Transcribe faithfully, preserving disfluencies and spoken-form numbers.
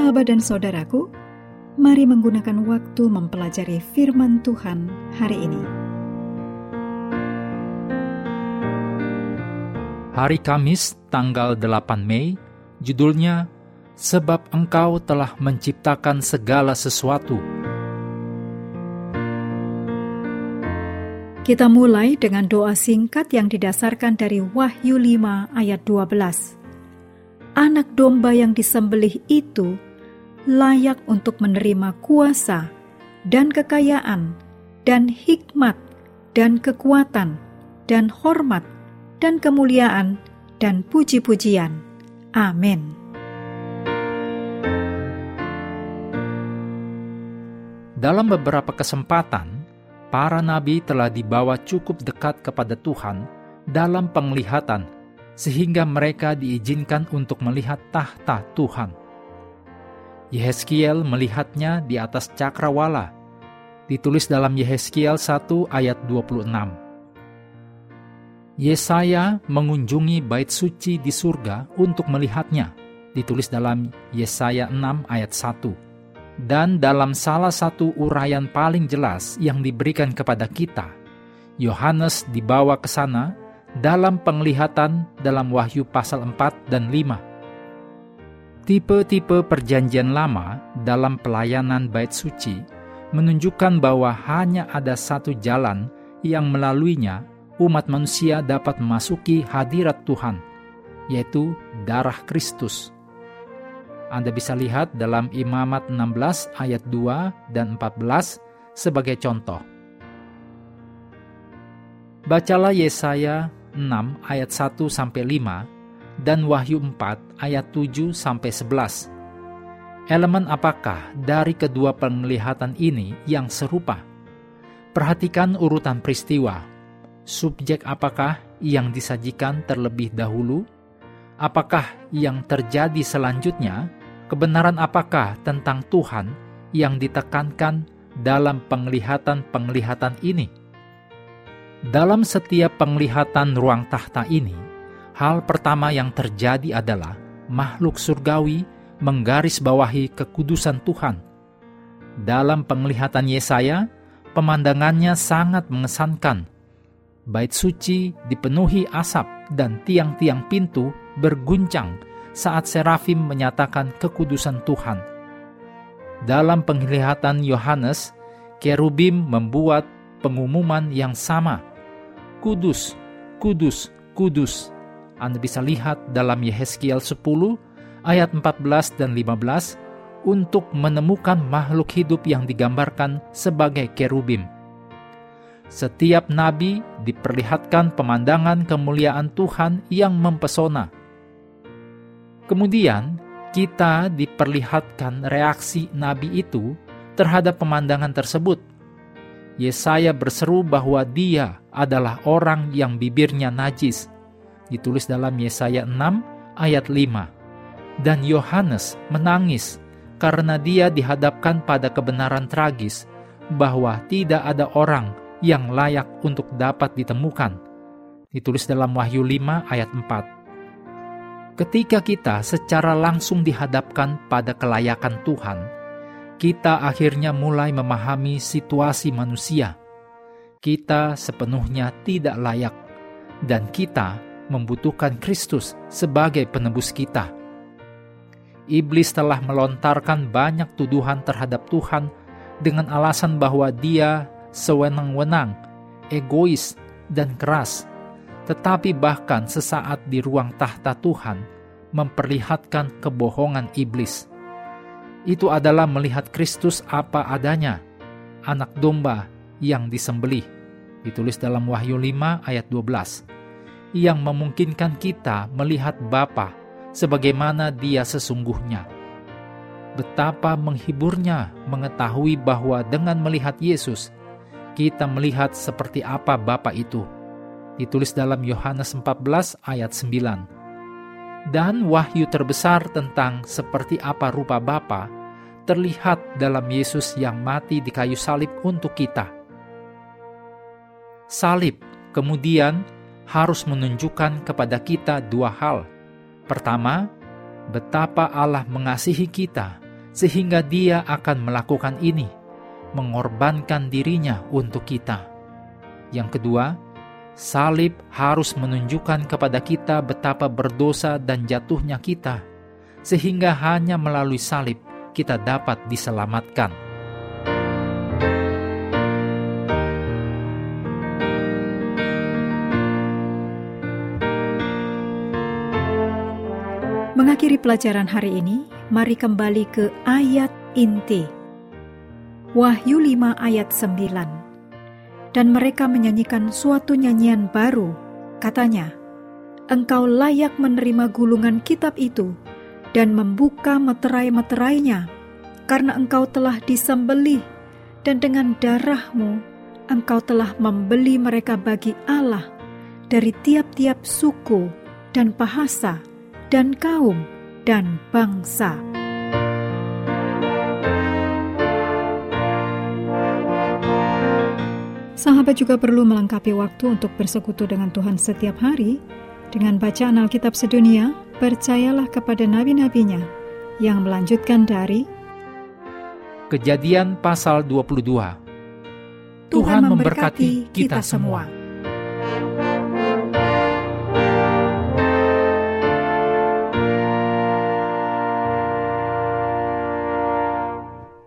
Sahabat dan saudaraku, mari menggunakan waktu mempelajari firman Tuhan hari ini. Hari Kamis, tanggal delapan Mei, judulnya Sebab Engkau telah menciptakan segala sesuatu. Kita mulai dengan doa singkat yang didasarkan dari Wahyu lima ayat dua belas. Anak domba yang disembelih itu layak untuk menerima kuasa dan kekayaan dan hikmat dan kekuatan dan hormat dan kemuliaan dan puji-pujian. Amin. Dalam beberapa kesempatan, para nabi telah dibawa cukup dekat kepada Tuhan dalam penglihatan, sehingga mereka diizinkan untuk melihat tahta Tuhan. Yehezkiel melihatnya di atas cakrawala, ditulis dalam Yehezkiel satu ayat dua puluh enam. Yesaya mengunjungi bait suci di surga untuk melihatnya, ditulis dalam Yesaya enam ayat satu. Dan dalam salah satu uraian paling jelas yang diberikan kepada kita, Yohanes dibawa ke sana dalam penglihatan dalam Wahyu pasal empat dan lima. Tipe-tipe perjanjian lama dalam pelayanan bait suci menunjukkan bahwa hanya ada satu jalan yang melaluinya umat manusia dapat memasuki hadirat Tuhan, yaitu darah Kristus. Anda bisa lihat dalam Imamat enam belas ayat dua dan empat belas sebagai contoh. Bacalah Yesaya enam ayat satu sampai lima dan Wahyu empat ayat tujuh sampai sebelas. Elemen apakah dari kedua penglihatan ini yang serupa? Perhatikan urutan peristiwa. Subjek apakah yang disajikan terlebih dahulu? Apakah yang terjadi selanjutnya? Kebenaran apakah tentang Tuhan yang ditekankan dalam penglihatan-penglihatan ini? Dalam setiap penglihatan ruang tahta ini, hal pertama yang terjadi adalah makhluk surgawi menggarisbawahi kekudusan Tuhan. Dalam penglihatan Yesaya, pemandangannya sangat mengesankan. Bait suci dipenuhi asap dan tiang-tiang pintu berguncang saat serafim menyatakan kekudusan Tuhan. Dalam penglihatan Yohanes, kerubim membuat pengumuman yang sama. Kudus, kudus, kudus. Anda bisa lihat dalam Yehezkiel sepuluh ayat empat belas dan lima belas untuk menemukan makhluk hidup yang digambarkan sebagai kerubim. Setiap nabi diperlihatkan pemandangan kemuliaan Tuhan yang mempesona. Kemudian, kita diperlihatkan reaksi nabi itu terhadap pemandangan tersebut. Yesaya berseru bahwa dia adalah orang yang bibirnya najis, ditulis dalam Yesaya enam ayat lima. Dan Yohanes menangis karena dia dihadapkan pada kebenaran tragis bahwa tidak ada orang yang layak untuk dapat ditemukan, ditulis dalam Wahyu lima ayat empat. Ketika kita secara langsung dihadapkan pada kelayakan Tuhan, kita akhirnya mulai memahami situasi manusia. Kita sepenuhnya tidak layak, dan kita membutuhkan Kristus sebagai penebus kita. Iblis telah melontarkan banyak tuduhan terhadap Tuhan dengan alasan bahwa dia sewenang-wenang, egois, dan keras. Tetapi bahkan sesaat di ruang tahta Tuhan memperlihatkan kebohongan iblis. Itu adalah melihat Kristus apa adanya, anak domba yang disembelih, ditulis dalam Wahyu lima ayat dua belas, yang memungkinkan kita melihat Bapa sebagaimana Dia sesungguhnya. Betapa menghiburnya mengetahui bahwa dengan melihat Yesus, kita melihat seperti apa Bapa itu, ditulis dalam Yohanes empat belas ayat sembilan. Dan wahyu terbesar tentang seperti apa rupa Bapa terlihat dalam Yesus yang mati di kayu salib untuk kita. Salib kemudian harus menunjukkan kepada kita dua hal. Pertama, betapa Allah mengasihi kita sehingga Dia akan melakukan ini, mengorbankan dirinya untuk kita. Yang kedua, salib harus menunjukkan kepada kita betapa berdosa dan jatuhnya kita, sehingga hanya melalui salib kita dapat diselamatkan. Mengakhiri pelajaran hari ini, mari kembali ke ayat inti. Wahyu lima ayat sembilan. Dan mereka menyanyikan suatu nyanyian baru, katanya, Engkau layak menerima gulungan kitab itu dan membuka meterai-meterainya, karena engkau telah disembelih, dan dengan darahmu engkau telah membeli mereka bagi Allah dari tiap-tiap suku dan bahasa dan kaum dan bangsa. Sahabat juga perlu melengkapi waktu untuk bersekutu dengan Tuhan setiap hari dengan bacaan Alkitab sedunia. Percayalah kepada nabi-nabinya yang melanjutkan dari Kejadian pasal dua puluh dua. Tuhan memberkati kita semua.